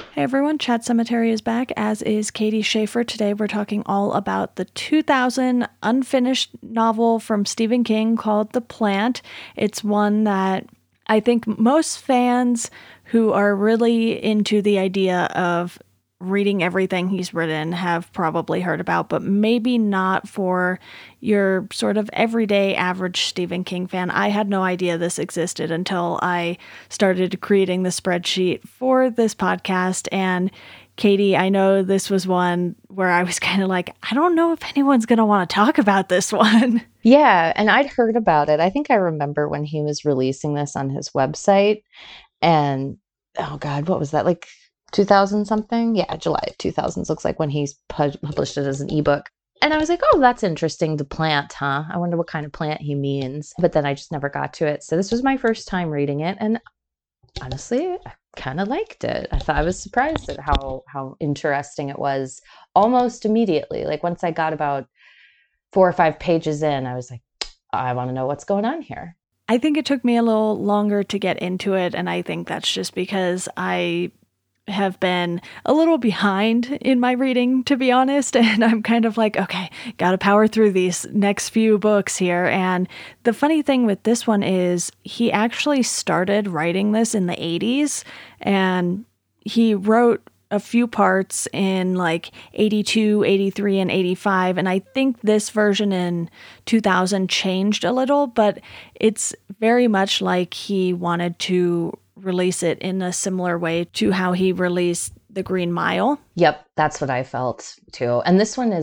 Hey everyone, Chat Cemetery is back, as is Katie Schaefer. Today we're talking all about the 2000 unfinished novel from Stephen King called The Plant. It's one that I think most fans who are really into the idea of reading everything he's written have probably heard about, but maybe not for your sort of everyday average Stephen King fan. I had no idea this existed until I started creating the spreadsheet for this podcast. And Katie, I know this was one where I was kind of like, I don't know if anyone's going to want to talk about this one. Yeah, and I'd heard about it. I think I remember when he was releasing this on his website. And oh God, what was that? Like 2000 something? Yeah, July of 2000s looks like when he's published it as an ebook. And I was like, oh, that's interesting. The plant, huh? I wonder what kind of plant he means. But then I just never got to it. So this was my first time reading it. And honestly, I kind of liked it. I was surprised at how interesting it was almost immediately. Like once I got about 4 or 5 pages in, I was like, I want to know what's going on here. I think it took me a little longer to get into it, and I think that's just because I have been a little behind in my reading, to be honest, and I'm kind of like, okay, gotta power through these next few books here. And the funny thing with this one is he actually started writing this in the 80s, and he wrote a few parts in like 82, 83, and 85. And I think this version in 2000 changed a little, but it's very much like he wanted to release it in a similar way to how he released The Green Mile. Yep, that's what I felt too. And this one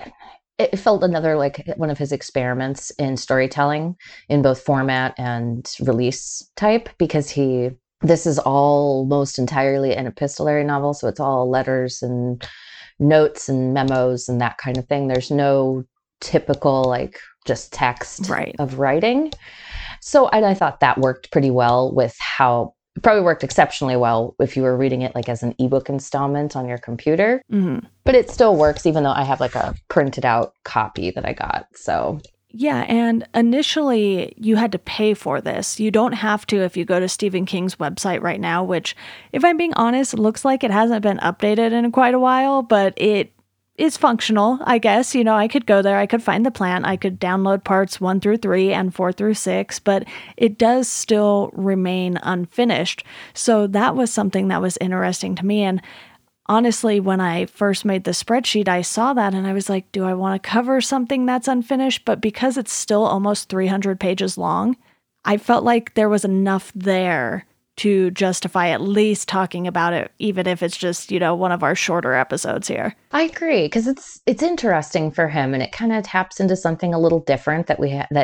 it felt another like one of his experiments in storytelling in both format and release type, because this is almost entirely an epistolary novel. So it's all letters and notes and memos and that kind of thing. There's no typical like just text of writing. So I thought that worked pretty well with how it probably worked exceptionally well if you were reading it like as an ebook installment on your computer. Mm-hmm. But it still works, even though I have like a printed out copy that I got. So yeah, and initially you had to pay for this. You don't have to if you go to Stephen King's website right now, which, if I'm being honest, looks like it hasn't been updated in quite a while, but it is functional, I guess. You know, I could go there, I could find the plant, I could download parts 1 through 3 and 4 through 6, but it does still remain unfinished. So that was something that was interesting to me. And honestly, when I first made the spreadsheet, I saw that and I was like, do I want to cover something that's unfinished? But because it's still almost 300 pages long, I felt like there was enough there to justify at least talking about it, even if it's just, you know, one of our shorter episodes here. I agree, because it's interesting for him, and it kind of taps into something a little different that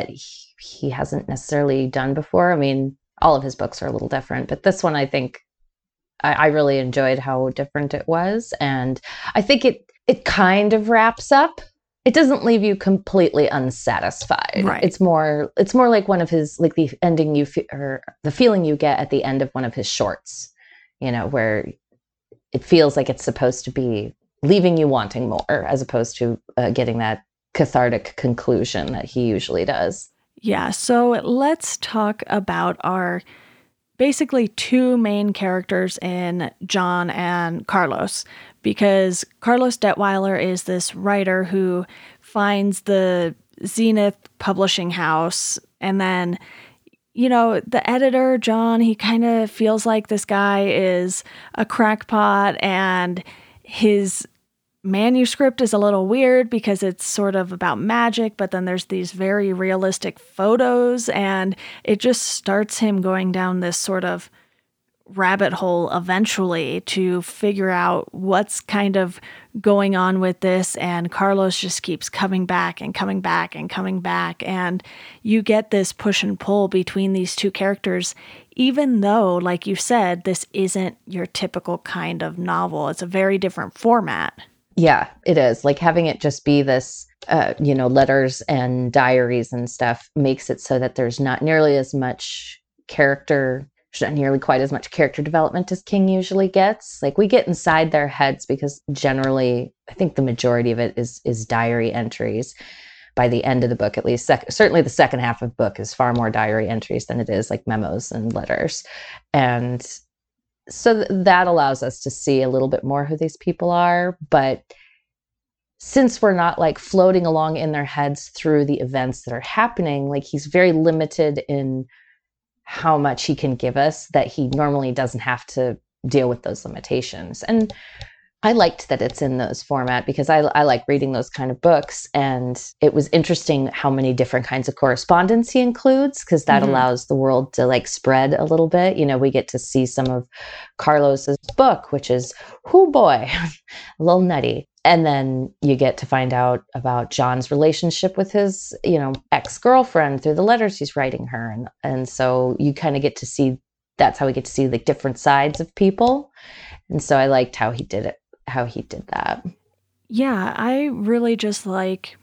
he hasn't necessarily done before. I mean, all of his books are a little different, but this one I think I really enjoyed how different it was. And I think it kind of wraps up. It doesn't leave you completely unsatisfied. Right. It's more like one of his, like the ending or the feeling you get at the end of one of his shorts, you know, where it feels like it's supposed to be leaving you wanting more, as opposed to getting that cathartic conclusion that he usually does. Yeah. So let's talk about our basically two main characters in John and Carlos, because Carlos Detweiler is this writer who finds the Zenith publishing house, and then, you know, the editor, John, he kind of feels like this guy is a crackpot, and his manuscript is a little weird because it's sort of about magic, but then there's these very realistic photos, and it just starts him going down this sort of rabbit hole eventually to figure out what's kind of going on with this. And Carlos just keeps coming back and coming back and coming back, and you get this push and pull between these two characters, even though, like you said, this isn't your typical kind of novel. It's a very different format. Yeah, it is. Like having it just be this, letters and diaries and stuff makes it so that there's not nearly as much not nearly quite as much character development as King usually gets. Like we get inside their heads because generally, I think the majority of it is diary entries. By the end of the book, at least, certainly the second half of the book is far more diary entries than it is like memos and letters. And So that allows us to see a little bit more who these people are. But since we're not like floating along in their heads through the events that are happening, like he's very limited in how much he can give us, that he normally doesn't have to deal with those limitations. And I liked that it's in those format because I like reading those kind of books. And it was interesting how many different kinds of correspondence he includes, because that allows the world to like spread a little bit. You know, we get to see some of Carlos's book, which is, oh boy, a little nutty. And then you get to find out about John's relationship with his, you know, ex-girlfriend through the letters he's writing her. And so you kind of get to see, that's how we get to see like different sides of people. And so I liked how he did it, how he did that. Yeah, I really just like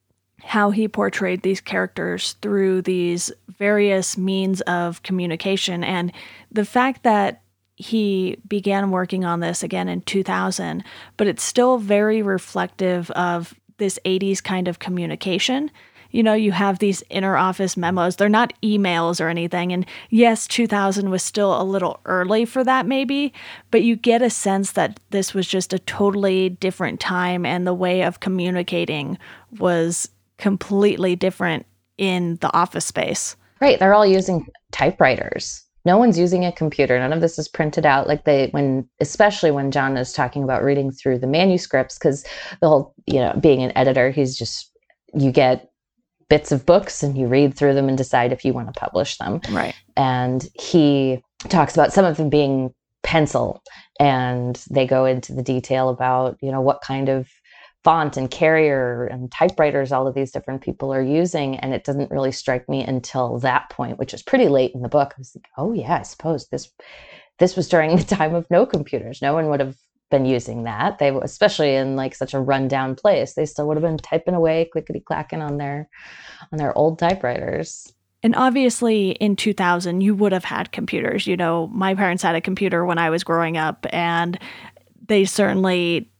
how he portrayed these characters through these various means of communication. And the fact that he began working on this again in 2000, but it's still very reflective of this 80s kind of communication. You know, you have these inner office memos. They're not emails or anything. And yes, 2000 was still a little early for that maybe, but you get a sense that this was just a totally different time and the way of communicating was completely different in the office space. Right. They're all using typewriters. No one's using a computer. None of this is printed out like especially when John is talking about reading through the manuscripts, because the whole, you know, being an editor, you get bits of books and you read through them and decide if you want to publish them. Right. And he talks about some of them being pencil, and they go into the detail about, you know, what kind of font and carrier and typewriters all of these different people are using. And it doesn't really strike me until that point, which is pretty late in the book. I was like, oh yeah, I suppose this was during the time of no computers. No one would have been using that. They, especially in like such a rundown place, they still would have been typing away, clickety clacking on their old typewriters. And obviously in 2000, you would have had computers. You know, my parents had a computer when I was growing up, and they certainly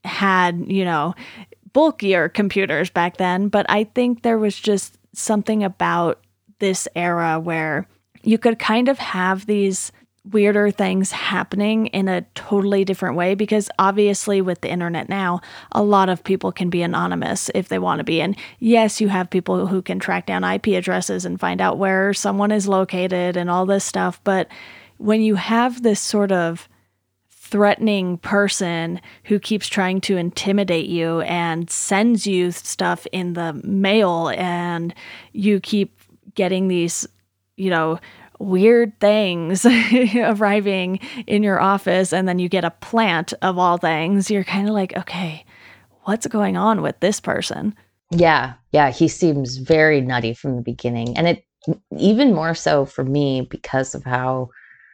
had, you know, bulkier computers back then. But I think there was just something about this era where you could kind of have these weirder things happening in a totally different way, because obviously with the internet now, a lot of people can be anonymous if they want to be. And yes, you have people who can track down IP addresses and find out where someone is located and all this stuff. But when you have this sort of threatening person who keeps trying to intimidate you and sends you stuff in the mail, and you keep getting these, you know, weird things arriving in your office, and then you get a plant of all things, you're kind of like, okay, what's going on with this person? Yeah, he seems very nutty from the beginning, and it even more so for me because of how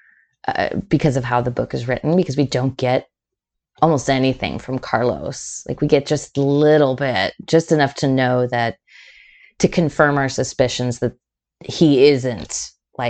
the book is written, because we don't get almost anything from Carlos. Like we get just a little bit, just enough to know that, to confirm our suspicions that he isn't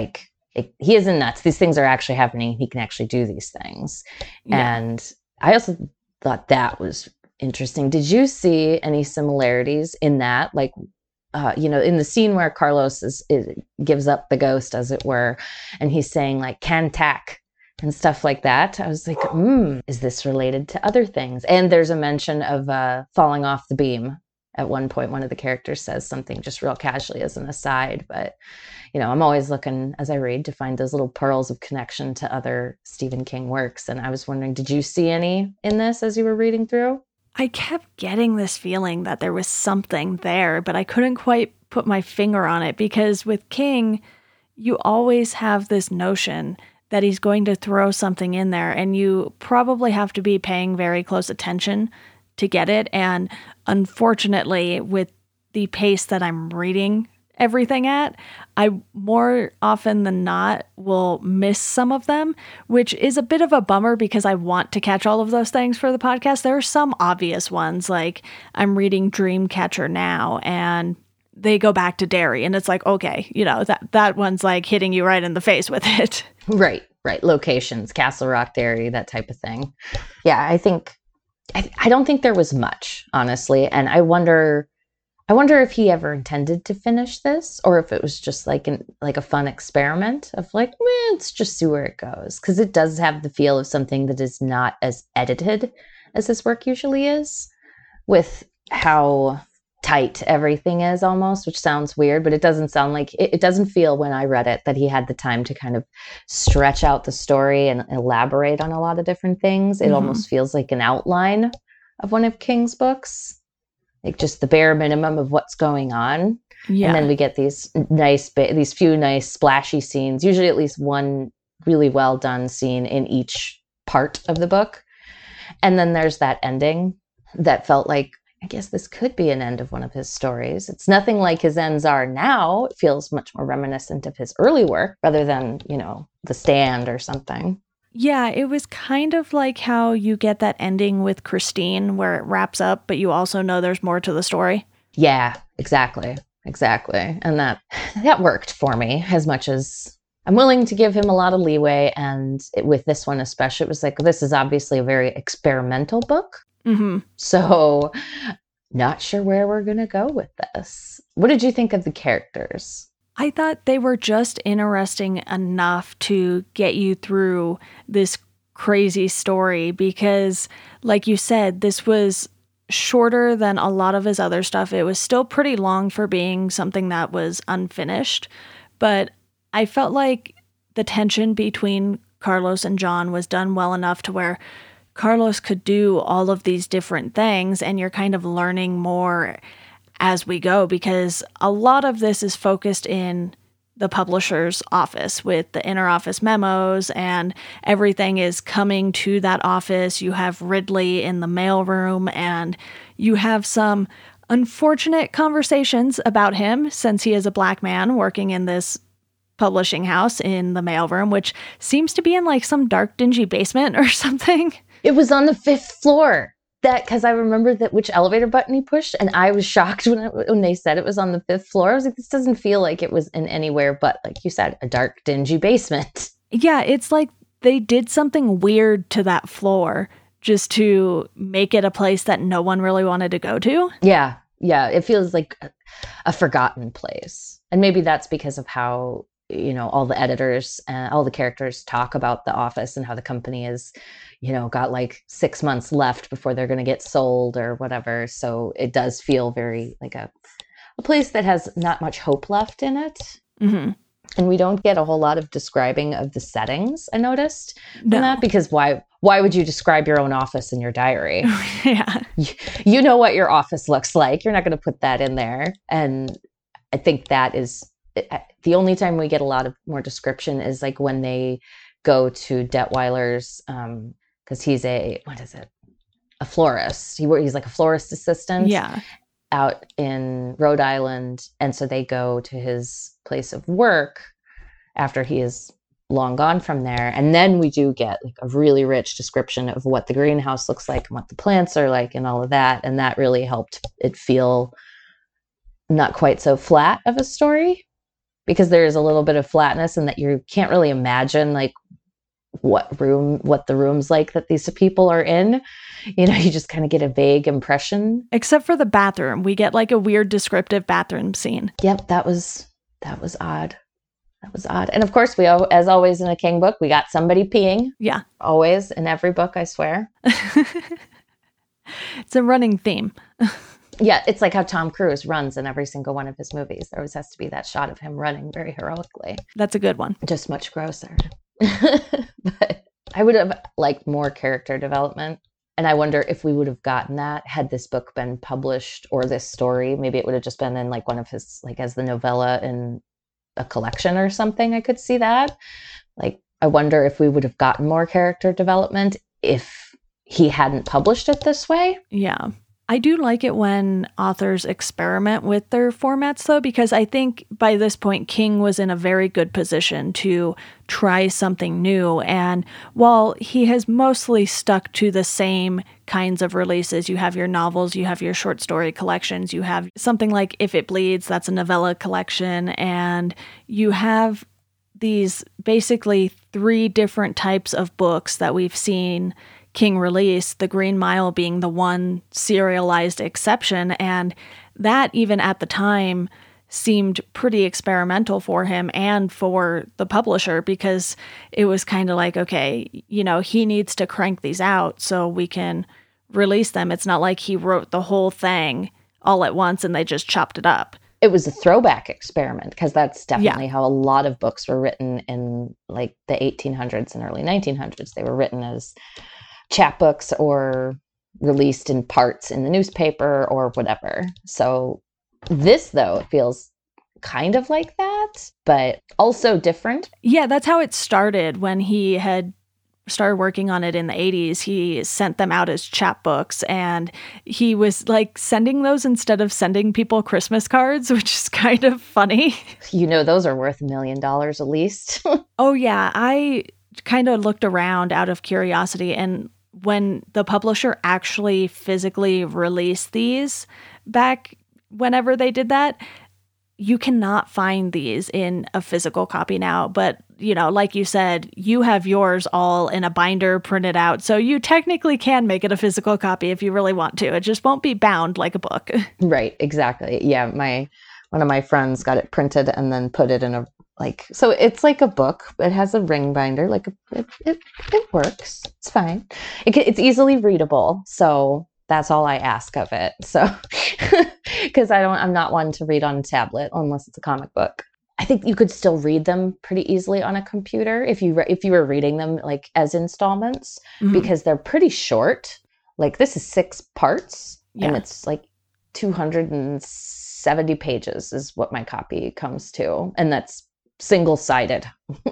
nuts. These things are actually happening. He can actually do these things. Yeah. And I also thought that was interesting. Did you see any similarities in that? Like, you know, in the scene where Carlos gives up the ghost, as it were, and he's saying like "cantac" and stuff like that. I was like, is this related to other things? And there's a mention of falling off the beam. At one point, one of the characters says something just real casually as an aside. But, you know, I'm always looking as I read to find those little pearls of connection to other Stephen King works. And I was wondering, did you see any in this as you were reading through? I kept getting this feeling that there was something there, but I couldn't quite put my finger on it, because with King, you always have this notion that he's going to throw something in there, and you probably have to be paying very close attention to get it. And unfortunately, with the pace that I'm reading everything at, I more often than not will miss some of them, which is a bit of a bummer because I want to catch all of those things for the podcast. There are some obvious ones, like I'm reading Dreamcatcher now, and they go back to Derry, and it's like, okay, you know, that one's like hitting you right in the face with it. Right. Locations, Castle Rock, Derry, that type of thing. Yeah, I don't think there was much, honestly. And I wonder, I wonder if he ever intended to finish this, or if it was just like a fun experiment of like, let's just see where it goes, because it does have the feel of something that is not as edited as his work usually is, with how tight everything is almost, which sounds weird, but it doesn't sound like it doesn't feel when I read it that he had the time to kind of stretch out the story and elaborate on a lot of different things. It almost feels like an outline of one of King's books, like just the bare minimum of what's going on. Yeah. And then we get these few nice splashy scenes, usually at least one really well done scene in each part of the book. And then there's that ending that felt like, I guess this could be an end of one of his stories. It's nothing like his ends are now. It feels much more reminiscent of his early work rather than, The Stand or something. Yeah, it was kind of like how you get that ending with Christine where it wraps up, but you also know there's more to the story. Yeah, exactly. And that worked for me, as much as I'm willing to give him a lot of leeway. And with this one especially, it was like, this is obviously a very experimental book. Mm-hmm. So not sure where we're going to go with this. What did you think of the characters? I thought they were just interesting enough to get you through this crazy story because, like you said, this was shorter than a lot of his other stuff. It was still pretty long for being something that was unfinished, but I felt like the tension between Carlos and John was done well enough to where Carlos could do all of these different things, and you're kind of learning more as we go, because a lot of this is focused in the publisher's office with the inter-office memos, and everything is coming to that office. You have Ridley in the mailroom, and you have some unfortunate conversations about him since he is a Black man working in this publishing house in the mailroom, which seems to be in like some dark, dingy basement or something. It was on the 5th floor. Because I remember which elevator button he pushed, and I was shocked when they said it was on the 5th floor. I was like, this doesn't feel like it was in anywhere but, like you said, a dark, dingy basement. Yeah, it's like they did something weird to that floor just to make it a place that no one really wanted to go to. Yeah, it feels like a forgotten place. And maybe that's because of how, all the editors and all the characters talk about the office and how the company is, got like 6 months left before they're going to get sold or whatever. So it does feel very like a place that has not much hope left in it. Mm-hmm. And we don't get a whole lot of describing of the settings, I noticed. No. That, because why would you describe your own office in your diary? Yeah. You know what your office looks like. You're not going to put that in there. And I think that is the only time we get a lot of more description is like when they go to Detweiler's, because he's a florist. He's like a florist assistant. Yeah. Out in Rhode Island. And so they go to his place of work after he is long gone from there. And then we do get like a really rich description of what the greenhouse looks like and what the plants are like and all of that. And that really helped it feel not quite so flat of a story, because there is a little bit of flatness in that you can't really imagine like what the room's like that these people are in. You just kind of get a vague impression. Except for the bathroom. We get like a weird descriptive bathroom scene. Yep, that was odd. That was odd. And of course, as always in a King book, we got somebody peeing. Yeah. Always, in every book, I swear. It's a running theme. Yeah, it's like how Tom Cruise runs in every single one of his movies. There always has to be that shot of him running very heroically. That's a good one. Just much grosser. But I would have liked more character development. And I wonder if we would have gotten that had this book been published, or this story. Maybe it would have just been in like one of his, like as the novella in a collection or something. I could see that. Like, I wonder if we would have gotten more character development if he hadn't published it this way. Yeah. I do like it when authors experiment with their formats, though, because I think by this point, King was in a very good position to try something new. And while he has mostly stuck to the same kinds of releases, you have your novels, you have your short story collections, you have something like If It Bleeds, that's a novella collection, and you have these basically 3 different types of books that we've seen King released, The Green Mile being the one serialized exception. And that, even at the time, seemed pretty experimental for him and for the publisher, because it was kind of like, okay, he needs to crank these out so we can release them. It's not like he wrote the whole thing all at once and they just chopped it up. It was a throwback experiment, because that's definitely how a lot of books were written in like the 1800s and early 1900s. They were written as chapbooks or released in parts in the newspaper or whatever. So this, though, it feels kind of like that, but also different. Yeah, that's how it started. When he had started working on it in the 80s, he sent them out as chapbooks, and he was like sending those instead of sending people Christmas cards, which is kind of funny. Those are worth $1 million at least. Oh yeah, I kind of looked around out of curiosity, and when the publisher actually physically released these back whenever they did that, you cannot find these in a physical copy now. But, like you said, you have yours all in a binder printed out. So you technically can make it a physical copy if you really want to. It just won't be bound like a book. Right, exactly. Yeah, one of my friends got it printed and then put it in so it's like a book. It has a ring binder. Like it works. It's fine. It's easily readable. So that's all I ask of it. So, because I'm not one to read on a tablet unless it's a comic book. I think you could still read them pretty easily on a computer if you were reading them like as installments, because they're pretty short. Like this is 6 parts, and it's like 270 pages is what my copy comes to, and that's single-sided.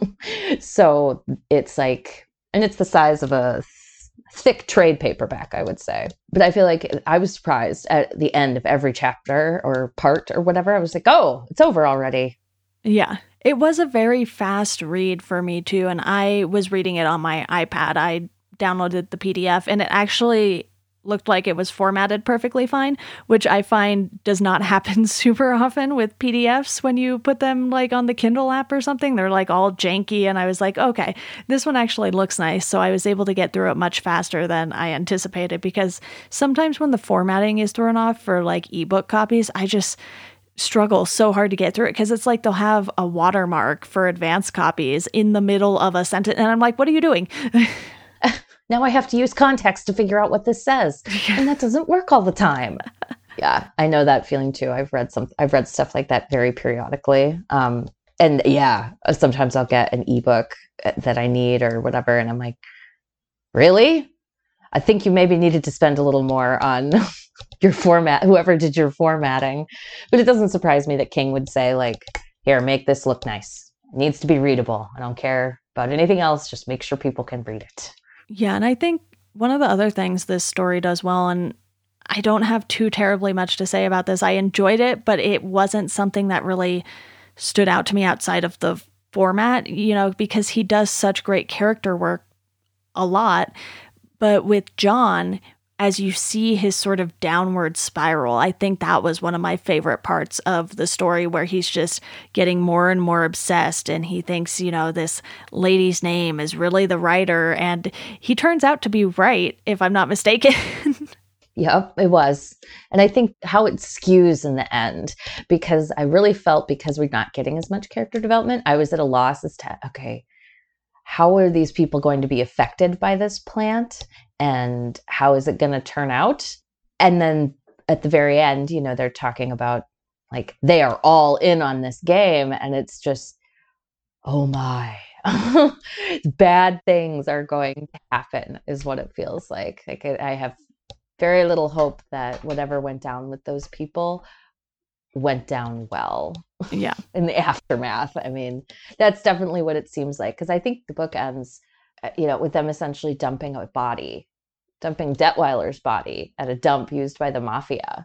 So it's like, and it's the size of a thick trade paperback, I would say. But I feel like I was surprised at the end of every chapter or part or whatever. I was like, oh, it's over already. Yeah. It was a very fast read for me too. And I was reading it on my iPad. I downloaded the PDF, and it actually looked like it was formatted perfectly fine, which I find does not happen super often with PDFs when you put them like on the Kindle app or something. They're like all janky, and I was like, okay, this one actually looks nice. So I was able to get through it much faster than I anticipated, because sometimes when the formatting is thrown off for like ebook copies, I just struggle so hard to get through it, because it's like they'll have a watermark for advanced copies in the middle of a sentence, and I'm like, what are you doing? Now I have to use context to figure out what this says. And that doesn't work all the time. Yeah, I know that feeling too. I've read stuff like that very periodically. And yeah, sometimes I'll get an ebook that I need or whatever, and I'm like, really? I think you maybe needed to spend a little more on your format, whoever did your formatting. But it doesn't surprise me that King would say, like, here, make this look nice. It needs to be readable. I don't care about anything else. Just make sure people can read it. Yeah, and I think one of the other things this story does well, and I don't have too terribly much to say about this. I enjoyed it, but it wasn't something that really stood out to me outside of the format, because he does such great character work a lot. But with John, as you see his sort of downward spiral, I think that was one of my favorite parts of the story, where he's just getting more and more obsessed, and he thinks, this lady's name is really the writer, and he turns out to be right, if I'm not mistaken. Yep, it was. And I think how it skews in the end, because I really felt, because we're not getting as much character development, I was at a loss as to, okay, how are these people going to be affected by this plant? And how is it going to turn out? And then at the very end, they're talking about like they are all in on this game. And it's just, oh my, bad things are going to happen is what it feels like. Like I have very little hope that whatever went down with those people went down well. Yeah. In the aftermath. I mean, that's definitely what it seems like. Because I think the book ends, with them essentially dumping Detweiler's body at a dump used by the mafia.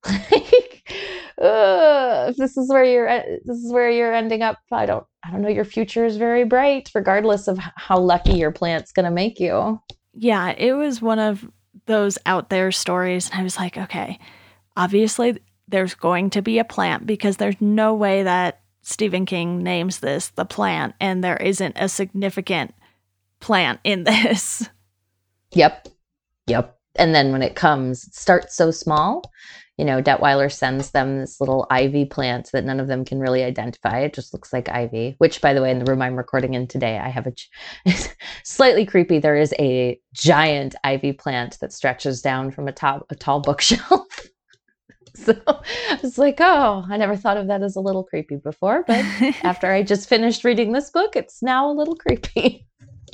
If this is where you're ending up, I don't know. Your future is very bright, regardless of how lucky your plant's going to make you. Yeah, it was one of those out there stories. And I was like, okay, obviously there's going to be a plant, because there's no way that Stephen King names this the plant and there isn't a significant plant in this. Yep. Yep. And then when it comes, it starts so small. Detweiler sends them this little ivy plant that none of them can really identify. It just looks like ivy, which, by the way, in the room I'm recording in today, I have it's slightly creepy. There is a giant ivy plant that stretches down from a tall bookshelf. So I was like, oh, I never thought of that as a little creepy before. But after I just finished reading this book, it's now a little creepy.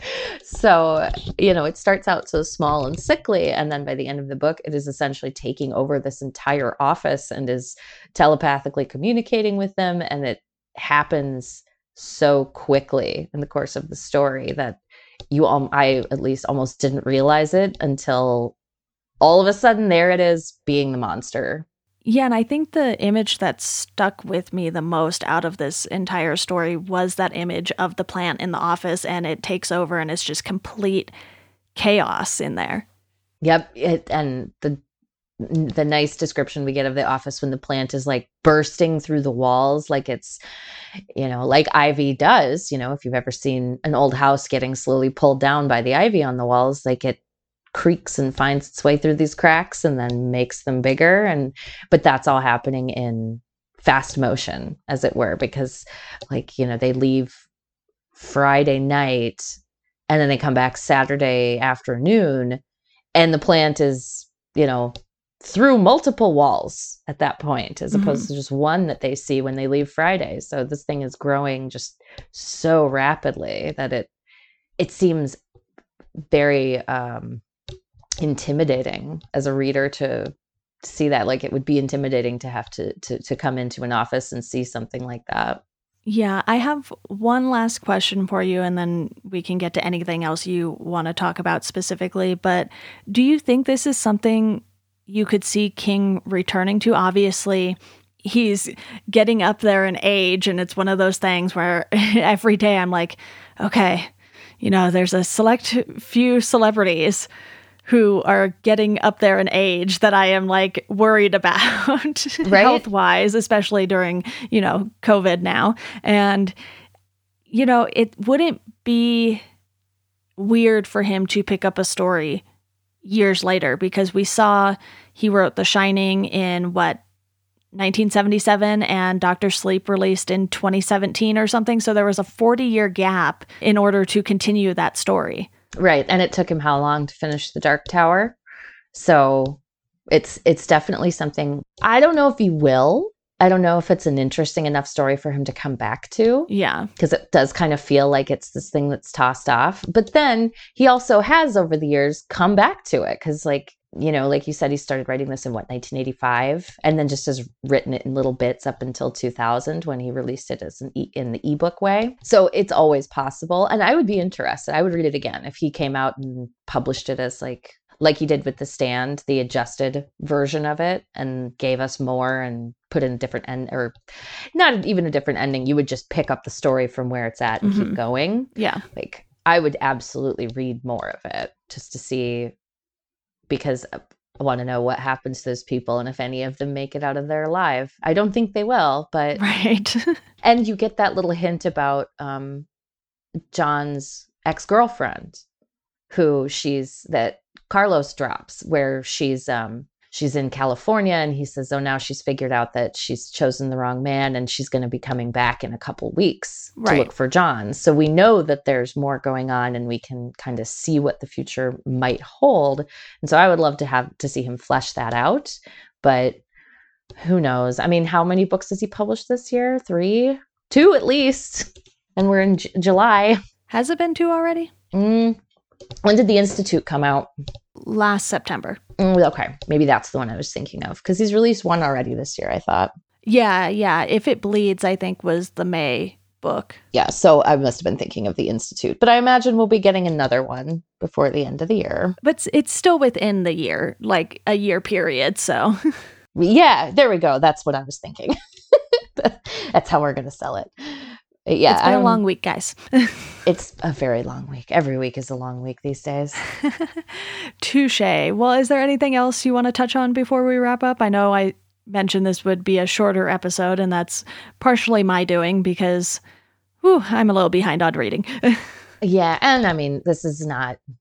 So, it starts out so small and sickly. And then by the end of the book, it is essentially taking over this entire office and is telepathically communicating with them. And it happens so quickly in the course of the story that I at least almost didn't realize it until all of a sudden there it is, being the monster. Yeah, and I think the image that stuck with me the most out of this entire story was that image of the plant in the office, and it takes over and it's just complete chaos in there. Yep, and the nice description we get of the office when the plant is like bursting through the walls, like it's, like ivy does, if you've ever seen an old house getting slowly pulled down by the ivy on the walls, like it creaks and finds its way through these cracks and then makes them bigger. But that's all happening in fast motion, as it were, because they leave Friday night and then they come back Saturday afternoon, and the plant is, through multiple walls at that point, as opposed to just one that they see when they leave Friday. So this thing is growing just so rapidly that it seems very intimidating as a reader to see that. Like, it would be intimidating to have to come into an office and see something like that. Yeah, I have one last question for you, and then we can get to anything else you want to talk about specifically. But do you think this is something you could see King returning to? Obviously, he's getting up there in age, and it's one of those things where every day I'm like, okay, there's a select few celebrities who are getting up there in age that I am like worried about right? Health-wise, especially during, COVID now. And, it wouldn't be weird for him to pick up a story years later, because we saw he wrote The Shining in 1977, and Dr. Sleep released in 2017 or something. So there was a 40-year gap in order to continue that story. Right. And it took him how long to finish The Dark Tower? So it's definitely something. I don't know if he will. I don't know if it's an interesting enough story for him to come back to. Yeah. Because it does kind of feel like it's this thing that's tossed off. But then he also has, over the years, come back to it. Because like you said, he started writing this in 1985, and then just has written it in little bits up until 2000, when he released it as in the ebook way. So it's always possible. And I would be interested. I would read it again if he came out and published it as like he did with The Stand, the adjusted version of it, and gave us more and put in a different end, or not even a different ending. You would just pick up the story from where it's at and keep going. Yeah. Like, I would absolutely read more of it just to see, because I want to know what happens to those people and if any of them make it out of there alive. I don't think they will, but right. And you get that little hint about John's ex-girlfriend, that Carlos drops, where she's in California, and he says, oh, now she's figured out that she's chosen the wrong man, and she's going to be coming back in a couple weeks to look for John. So we know that there's more going on, and we can kind of see what the future might hold. And so I would love to see him flesh that out, but who knows? I mean, how many books has he published this year? 3? 2 at least. And we're in July. Has it been 2 already? When did The Institute come out? Last September. Okay, maybe that's the one I was thinking of, because he's released 1 already this year, I thought. Yeah. If It Bleeds, I think, was the May book. Yeah, so I must have been thinking of The Institute. But I imagine we'll be getting another one before the end of the year. But it's still within the year, like a year period, so. Yeah, there we go. That's what I was thinking. That's how we're going to sell it. Yeah, it's been a long week, guys. It's a very long week. Every week is a long week these days. Touche. Well, is there anything else you want to touch on before we wrap up? I know I mentioned this would be a shorter episode, and that's partially my doing because I'm a little behind on reading. Yeah, and I mean, this is not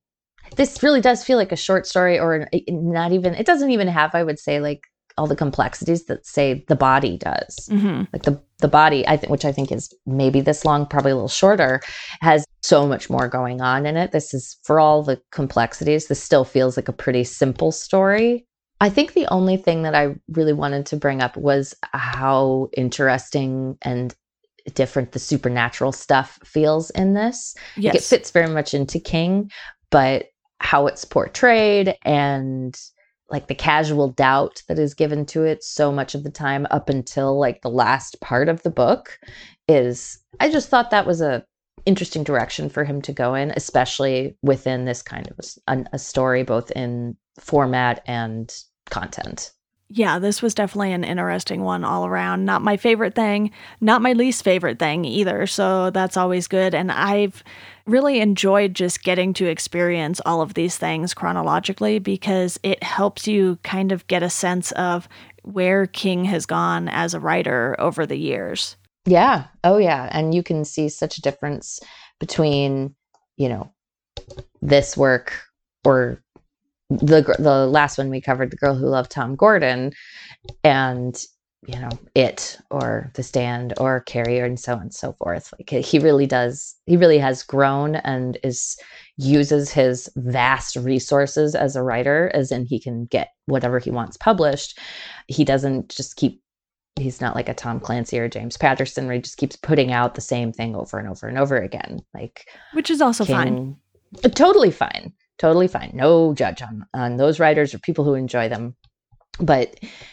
This really does feel like a short story, or not even, it doesn't even have, I would say, like all the complexities that, say, The Body does. Mm-hmm. Like the Body, which I think is maybe this long, probably a little shorter, has so much more going on in it. This is, for all the complexities, this still feels like a pretty simple story. I think the only thing that I really wanted to bring up was how interesting and different the supernatural stuff feels in this. Yes. Like, it fits very much into King, but how it's portrayed and like the casual doubt that is given to it so much of the time up until like the last part of the book is, I just thought that was a interesting direction for him to go in, especially within this kind of a story, both in format and content. Yeah, this was definitely an interesting one all around. Not my favorite thing, not my least favorite thing either. So that's always good. And I've really enjoyed just getting to experience all of these things chronologically, because it helps you kind of get a sense of where King has gone as a writer over the years. Yeah. Oh, yeah. And you can see such a difference between, this work or the last one we covered, The Girl Who Loved Tom Gordon, and It, or The Stand, or Carrie, and so on and so forth. Like, he really has grown and uses his vast resources as a writer, as in he can get whatever he wants published. He doesn't just he's not like a Tom Clancy or James Patterson where he just keeps putting out the same thing over and over and over again. Which is also fine. Totally fine. Totally fine. No judge on those writers or people who enjoy them. But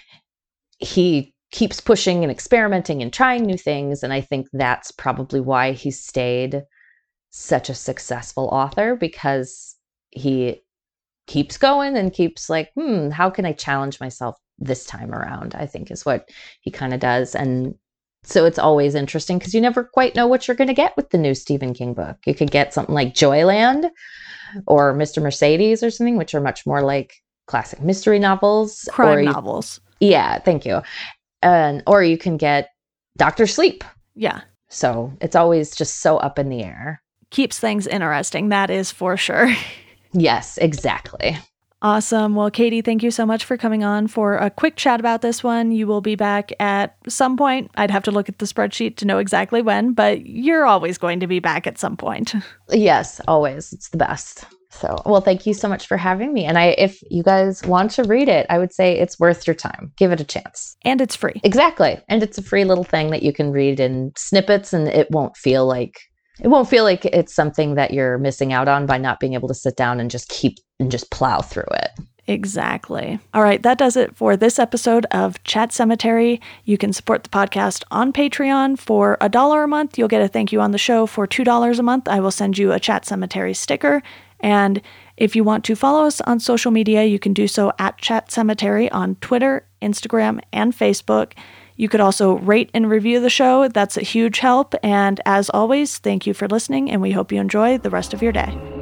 he keeps pushing and experimenting and trying new things. And I think that's probably why he stayed such a successful author, because he keeps going and keeps like, how can I challenge myself this time around? I think is what he kind of does. And so it's always interesting because you never quite know what you're going to get with the new Stephen King book. You could get something like Joyland or Mr. Mercedes or something, which are much more like classic mystery novels. Crime novels. Yeah, thank you. Or you can get Dr. Sleep. Yeah. So it's always just so up in the air. Keeps things interesting, that is for sure. Yes, exactly. Awesome. Well, Katie, thank you so much for coming on for a quick chat about this one. You will be back at some point. I'd have to look at the spreadsheet to know exactly when, but you're always going to be back at some point. Yes, always. It's the best. So, well, thank you so much for having me. And if you guys want to read it, I would say it's worth your time. Give it a chance. And it's free. Exactly. And it's a free little thing that you can read in snippets, and it won't feel like it's something that you're missing out on by not being able to sit down and just plow through it. Exactly. All right, that does it for this episode of Chat Cemetery. You can support the podcast on Patreon. For $1 a month, you'll get a thank you on the show. For $2 a month, I will send you a Chat Cemetery sticker. And if you want to follow us on social media, you can do so at Chat Cemetery on Twitter, Instagram, and Facebook. You could also rate and review the show. That's a huge help. And as always, thank you for listening, and we hope you enjoy the rest of your day.